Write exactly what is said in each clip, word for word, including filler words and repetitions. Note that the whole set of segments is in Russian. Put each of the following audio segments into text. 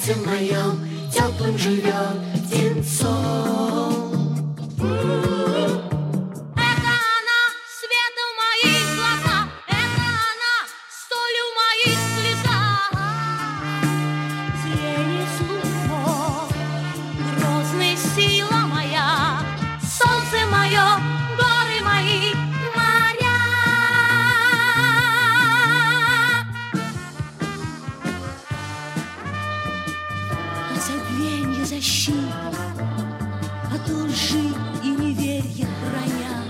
сердце моем теплым живет птенцом. Это она, свет в моих глазах, это она, соль в моих слезах. Звенья слухов, грозная сила моя, солнце мое, горы мои, моря. От забвенья защита, от лжи и неверия броня.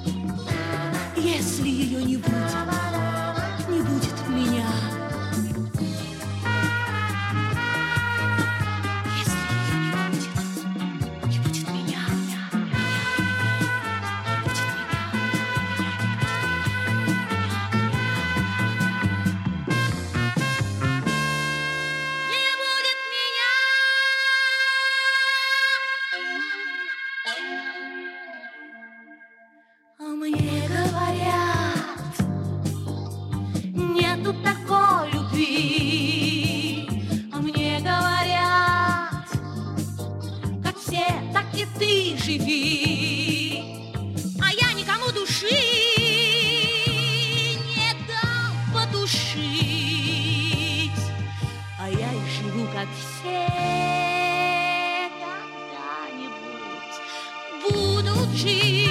Если ее не будет, не будет меня. Если ее не будет, не будет меня. Не будет меня. Не будет меня. А мне говорят, нету такой любви. А мне говорят, как все, так и ты живи. А я никому души не дам потушить. А я и живу, как все, когда-нибудь будут жить.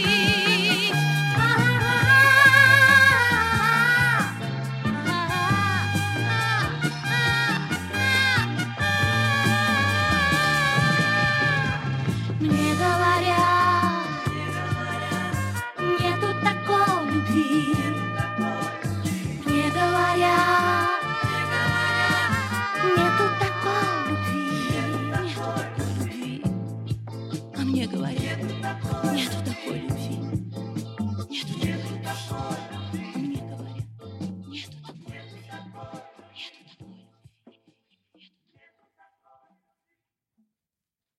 Мне говорят, нету такой любви. Мне говорят, нету такой любви. Нету такой любви. А мне говорят, нету такой любви.